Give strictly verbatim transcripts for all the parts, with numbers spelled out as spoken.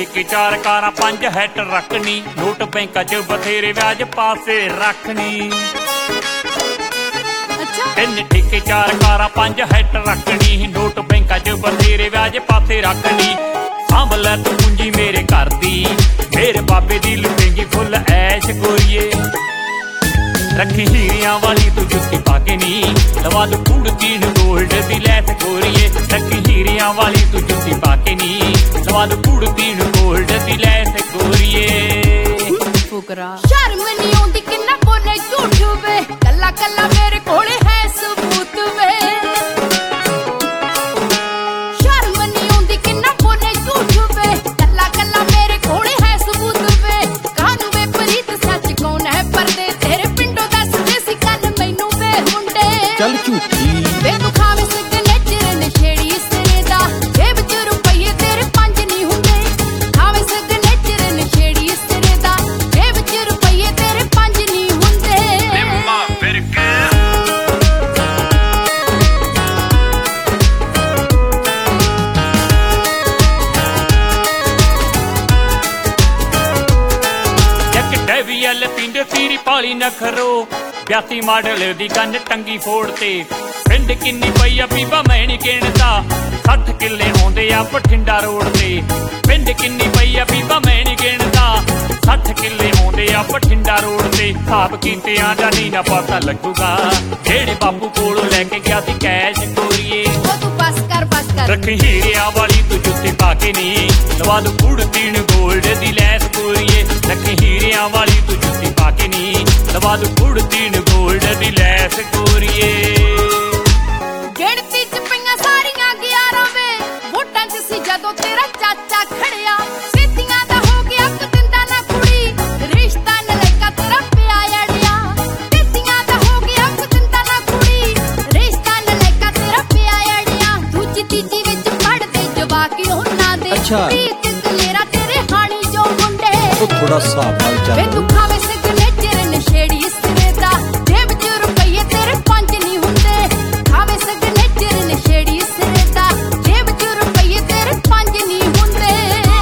ਠੇਕੇ ਚਾਰ ਕਾਰਾਂ ਪੰਜ ਹੈਟ ਰੱਖਣੀ, ਨੋਟ ਬੈਂਕਾਂ 'ਚ ਬਥੇਰੇ ਵਿਆਜ ਪਾਸੇ ਰੱਖਣੀ। ਤਿੰਨ ਠੇਕੇ ਚਾਰ ਕਾਰਾਂ ਪੰਜ ਹੈਟ ਰੱਖਣੀ, ਨੋਟ ਬੈਂਕਾਂ 'ਚ ਬਥੇਰੇ ਵਿਆਜ ਪਾਸੇ ਰੱਖਣੀ। ਸਾਂਭ ਲੈ ਤੂੰ ਪੂੰਜੀ ਮੇਰੇ ਘਰ ਦੀ, ਮੇਰੇ ਬਾਬੇ ਦੀ ਲੁੱਟੇਂਗੀ ਫੁੱਲ ਐਸ਼ ਗੋਰੀਏ। ਰੱਖੀ ਹੀਰਿਆਂ ਵਾਲੀ ਤੂੰ ਜੁੱਤੀ ਪਾ ਕੇ ਨੀ, ਲਵਾ ਦੂ ਕੁੜਤੀ ਨੂੰ ਗੋਲਡ ਦੀ ਲੈਸ ਗੋਰੀਏ। ਰੱਖੀ ਹੀਰਿਆਂ ਵਾਲੀ ਤੂੰ ਜੁੱਤੀ ਪਾ ਕੇ ਨੀ, ਲਵਾ ਦੂ ਕੁੜਤੀ ਨੂੰ ਗੋਲਡ ਦੀ ਲੈਸ ਗੋਰੀਏ। ਫੁਕਰਾ ਸ਼ਰਮ ਨੀ ਆਉਂਦੀ ਕਿੰਨਾ ਬੋਲੇ ਝੂਠ ਵੇ, ਕੱਲਾ ਕੱਲਾ ਮੇਰੇ ਕੋਲੇ ਹੈ ਸਬੂਤ ਵੇ। ਸ਼ਰਮ ਨੀ ਆਉਂਦੀ ਕਿੰਨਾ ਬੋਲੇ ਝੂਠ ਵੇ, ਕੱਲਾ ਕੱਲਾ ਮੇਰੇ ਕੋਲੇ ਹੈ ਸਬੂਤ ਵੇ। ਕਾਹਨੂੰ ਵੇ ਪ੍ਰੀਤ ਸੱਚ ਕੌਣ ਹੈ ਪਰਦੇ ਤੇਰੇ ਪਿੰਡੋਂ ਦੱਸਦੇ ਸੀ ਕੰਨ ਮੈਨੂੰ ਵੇ ਮੁੰਡੇ। ਚੱਲ ਝੂਠੀ ਵੇ ਤੂੰ ਖਾਵੇਂ ਸਿਗਨੇਚਰ ਨਸ਼ੇੜੀ ਸਿਰੇ ਦਾ, ਜੇਬ 'ਚ ਰੁਪਈਏ ਤੇਰੇ ਪੰਜ ਨਹੀਂ ਹੁੰਦੇ। ਖਾਵੇਂ ਸਿਗਨੇਚਰ ਨਸ਼ੇੜੀ ਸਿਰੇ ਦਾ, ਜੇਬ 'ਚ ਰੁਪਈਏ ਤੇਰੇ ਪੰਜ ਨਹੀਂ ਹੁੰਦੇ। ਨਿੰਮਾ ਫਿਰਕੇ ਇੱਕ ਡੈਵੀਐਲ ਪਿੰਡ ਤੀਰੀ ਪਾਲੀ ਨਖਰੋ, ਬਿਆਸੀ ਮਾਡਲ ਦੀ ਕੰਨ ਟੰਗੀ ਫੋੜ ਤੇ। ਪਿੰਡ ਕਿੰਨੀ ਪਈ ਆ ਬੀਬਾ ਮੈਂ ਨੀ ਗਿਣਦਾ, ਸੱਠ ਕਿੱਲੇ ਆਉਂਦੇ ਆ ਬਠਿੰਡਾ ਰੋਡ ਤੇ। ਪਿੰਡ ਕਿੰਨੀ ਪਈ ਆ ਬੀਬਾ ਮੈਂ ਨੀ ਗਿਣਦਾ, ਸੱਠ ਕਿੱਲੇ ਆਉਂਦੇ ਆ ਬਠਿੰਡਾ ਰੋਡ ਤੇ। ਹਿਸਾਬ ਕੀਤਿਆਂ ਦਾ ਨੀ ਨਾ ਪਤਾ ਲੱਗੂਗਾ, ਜਿਹੜੇ ਬਾਪੂ ਕੋਲੋਂ ਲੈ ਕੇ ਗਿਆ ਸੀ ਕੈਸ਼ ਗੋਰੀਏ। ਉਹ ਤੂੰ ਬਸ ਕਰ ਬਸ ਕਰ। ਰੱਖੀ ਹੀਰਿਆਂ ਵਾਲੀ ਤੂੰ ਜੁੱਤੀ ਪਾ ਕੇ ਨੀ, ਲਵਾ ਦੂ ਕੁੜਤੀ ਨੂੰ ਗੋਲਡ ਦੀ ਲੈਸ ਗੋਰੀਏ। ਰੱਖੀ ਹੀਰਿਆਂ ਵਾਲੀ ਤੂੰ ਜੁੱਤੀ ਪਾ ਕੇ ਨੀ, ਲਵਾ ਦੂ ਕੁੜਤੀ ਨੂੰ ਗੋਲਡ ਦੀ ਲੈਸ ਗੋਰੀਏ। ਗਿਣਤੀ 'ਚ ਪਈਆਂ ਸਾਰੀਆਂ ਗਿਆਰਾਂ ਵੇ, ਵੋਟਾਂ 'ਚ ਸੀ ਜਦੋਂ ਤੇਰਾ ਚਾਚਾ ਖੜਿਆ। ਸਿੱਧੀਆਂ ਦਾ ਹੋ ਗਿਆ ਇੱਕ ਦਿੰਦਾ ਨਾ ਕੁੜੀ, ਰਿਸ਼ਤਾ ਨਲੇਕਾ ਤੇਰਾ ਪਿਆ ਅੜਿਆ। ਸਿੱਧੀਆਂ ਦਾ ਹੋ ਗਿਆ ਇੱਕ ਦਿੰਦਾ ਨਾ ਕੁੜੀ, ਰਿਸ਼ਤਾ ਨਲੇਕਾ ਤੇਰਾ ਪਿਆ ਅੜਿਆ। ਦੂਜੀ ਤੀਜੀ ਵਿੱਚ ਪੜਦੇ ਜਵਾਕ ਉਹਨਾਂ ਦੇ, ਅੱਛਾ। ਪ੍ਰੀਤ ਕਲੇਰਾ ਤੇਰੇ ਹਾਣੀ ਜੋ ਮੁੰਡੇ। ਉਹ ਥੋੜਾ ਹਿਸਾਬ ਨਾਲ ਵੇ ਚੱਲ। ਤੂੰ ਖਾਵੇਂ ਸਿਗਨੇਚਰ ਨਸ਼ੇੜੀ ਸਿਰੇ ਦਾ, ਜੇਬ 'ਚ ਰੁਪਈਏ ਤੇਰੇ ਪੰਜ ਨਹੀਂ ਹੁੰਦੇ। ਖਾਵੇਂ ਸਿਗਨੇਚਰ ਨਸ਼ੇੜੀ ਸਿਰੇ ਦਾ, ਜੇਬ 'ਚ ਰੁਪਈਏ ਤੇਰੇ ਪੰਜ ਨਹੀਂ ਹੁੰਦੇ।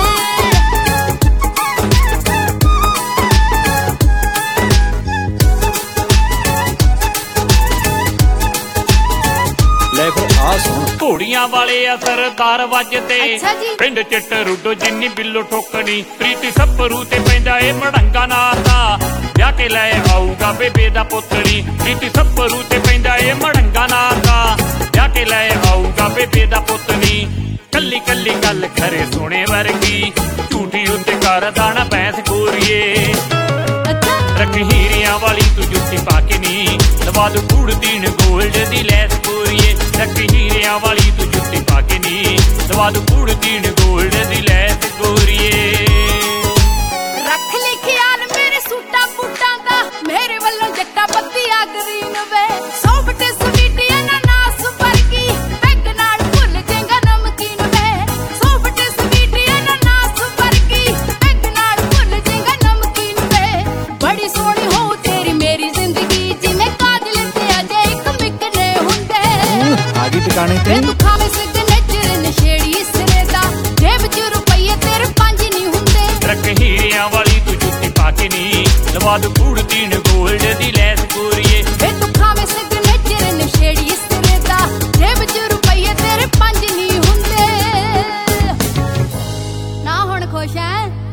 ਲੈ ਫਿਰ ਆ ਸੁਣ, ਘੋੜੀਆਂ ਵਾਲੇ ਆ ਸਰਦਾਰ ਵੱਜਦੇ, ਅੱਛਾ ਜੀ। ਪਿੰਡ ਚ ਟਰੂਡੋ ਜਿੰਨੀ ਬਿੱਲੋ ਠੋਕਣੀ। ਪ੍ਰੀਤੀ ਸੱਭਰੂ ਤੇ ਪੈਂਦਾ ਏ ਮੜੰਗਾ ਨਾਂ ਦਾ, ਵਿਆਹ ਕੇ ਲੈ ਆਊਗਾ ਬੇਬੇ ਦਾ ਪੁੱਤਰੀ। ਪ੍ਰੀਤੀ ਸੱਭਰੂ ਤੇ ਪੈਂਦਾ ਏ ਮੜੰਗਾ ਨਾਂ ਦਾ, ਵਿਆਹ ਕੇ ਲੈ ਆਊਗਾ ਬੇਬੇ ਦਾ ਪੁੱਤਰੀ। ਕੱਲੀ ਕੱਲੀ ਗੱਲ ਖਰੇ ਸੋਹਣੇ ਵਰਗੀ, ਝੂਠੀ ਉੱਤੇ ਕਰਦਾ ਨਾ ਬੈਂਸ ਗੋਰੀਏ। ਰੱਖੀ ਹੀਰਿਆਂ ਵਾਲੀ ਤੂੰ ਜੁੱਤੀ ਪਾ ਕੇ ਨੀ, ਲਵਾ ਦੂ ਕੁੜਤੀ ਨੂੰ ਗੋਲਡ ਦੀ ਲੈਸ ਗੋਰੀਏ। ਰੱਖੀ ਹੀਰਿਆਂ ਵਾਲੀ ਤੂੰ ਜੁੱਤੀ ਪਾ ਕੇ ਨੀ, ਲਵਾ ਦੂ ਕੁੜਤੀ ਨੂੰ ਗੋਲਡ ਦੀ ਲੈਸ ਗੋਰੀਏ। ਰੱਖ ਲਈ ਖਿਆਲ ਮੇਰੇ ਸੂਟਾਂ ਬੂਟਾਂ ਦਾ, ਮੇਰੇ ਵੱਲੋਂ ਜੱਟਾ ਪੱਤੀਆ ਗਰੀਨ ਵੇ। ਸੌਫਟ ਸਵੀਟ ਅਨਾਨਾਸ ਵਰਗੀ, ਪੈਗ ਨਾਲ ਭੁੱਲ ਜਾਏਗਾ ਨਮਕੀਨ ਵੇ। ਸੌਫਟ ਸਵੀਟ ਅਨਾਨਾਸ ਵਰਗੀ, ਪੈਗ ਨਾਲ ਭੁੱਲ ਜਾਏਗਾ ਨਮਕੀਨ ਵੇ। ਬੜੀ ਸੋਹਣੀ ਹੋ ਤੇਰੀ ਮੇਰੀ ਜ਼ਿੰਦਗੀ, ਜਿਵੇਂ ਕਾਜਲ ਤੇ ਅਜੇ ਇੱਕ ਮਿੱਕਨੇ ਹੁੰਦੇ। ਆ ਗਈ ਟਿਕਾਣੇ ਤੇ। ਵੇ ਤੂੰ ਖਾਵੇਂ ਸਿਗਨੇਚਰ ਨਸ਼ੇੜੀ ਸਿਰੇ ਦਾ, ਜੇਬ 'ਚ ਰੁਪਈਏ ਤੇਰੇ ਪੰਜ ਨਹੀਂ ਹੁੰਦੇ। ਰੱਖ ਹੀਰਿਆਂ ਵਾਲੀ ਤੂੰ ਜੁੱਤੀ ਪਾ ਕੇ ਨੀ, ਲਵਾ ਦੂ ਕੁੜਤੀ ਨੂੰ ਗੋਲਡ ਦੀ ਲੈਸ ਗੋਰੀਏ। ਵੇ ਤੂੰ ਖਾਵੇਂ ਸਿਗਨੇਚਰ ਨਸ਼ੇੜੀ ਸਿਰੇ ਦਾ, ਜੇਬ 'ਚ ਰੁਪਈਏ ਤੇਰੇ ਪੰਜ ਨਹੀਂ ਹੁੰਦੇ। ਨਾ ਹੁਣ ਖੁਸ਼ ਐ?